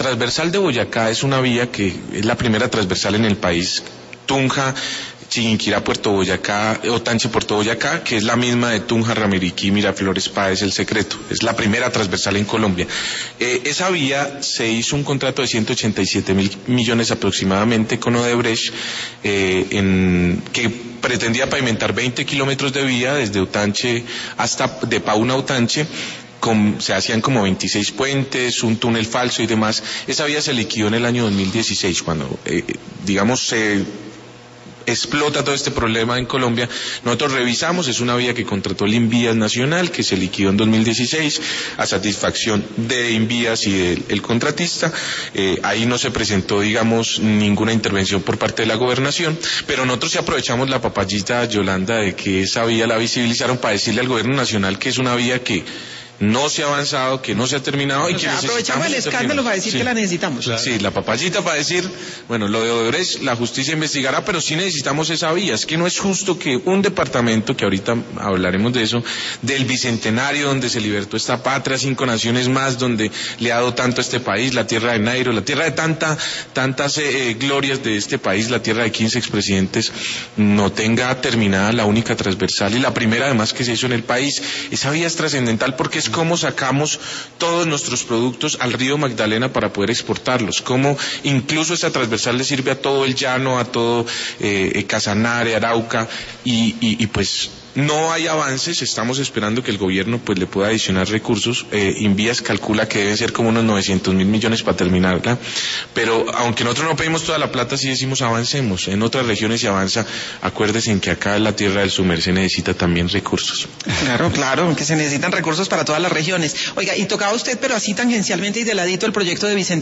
transversal de Boyacá es una vía que es la primera transversal en el país. Tunja, Chiquinquirá, Puerto Boyacá, Otanche, Puerto Boyacá, que es la misma de Tunja, Ramiriquí, Miraflores, Páez, El Secreto. Es la primera transversal en Colombia. Esa vía se hizo un contrato de 187.000 millones aproximadamente con Odebrecht, que pretendía pavimentar 20 kilómetros de vía desde Otanche hasta de Pauna a Otanche. Se hacían como 26 puentes, un túnel falso y demás. Esa vía se liquidó en el año 2016, cuando, se explota todo este problema en Colombia. Nosotros revisamos, es una vía que contrató el Invías Nacional, que se liquidó en 2016, a satisfacción de Invías y del contratista. Ahí no se presentó, ninguna intervención por parte de la gobernación, pero nosotros sí aprovechamos la papayita, Yolanda, de que esa vía la visibilizaron para decirle al gobierno nacional que es una vía que no se ha avanzado, que no se ha terminado y que aprovechamos el escándalo para decir que la necesitamos. Claro. Sí, la papayita para decir, lo de Odebrecht, la justicia investigará, pero sí necesitamos esa vía. Es que no es justo que un departamento, que ahorita hablaremos de eso, del Bicentenario, donde se libertó esta patria, 5 naciones más, donde le ha dado tanto a este país, la tierra de Nairo, la tierra de tantas glorias de este país, la tierra de 15 expresidentes, no tenga terminada la única transversal y la primera además que se hizo en el país. Esa vía es trascendental porque es cómo sacamos todos nuestros productos al río Magdalena para poder exportarlos, cómo incluso esa transversal le sirve a todo el llano, a todo Casanare, Arauca, y pues no hay avances. Estamos esperando que el gobierno pues le pueda adicionar recursos. Invías calcula que deben ser como unos 900.000 millones para terminarla, pero aunque nosotros no pedimos toda la plata, sí decimos avancemos. En otras regiones se avanza. Acuérdense en que acá en la tierra del Sumer se necesita también recursos. Claro, que se necesitan recursos para todas las regiones. Oiga, y tocaba usted, pero así tangencialmente y de ladito, el proyecto de Vicente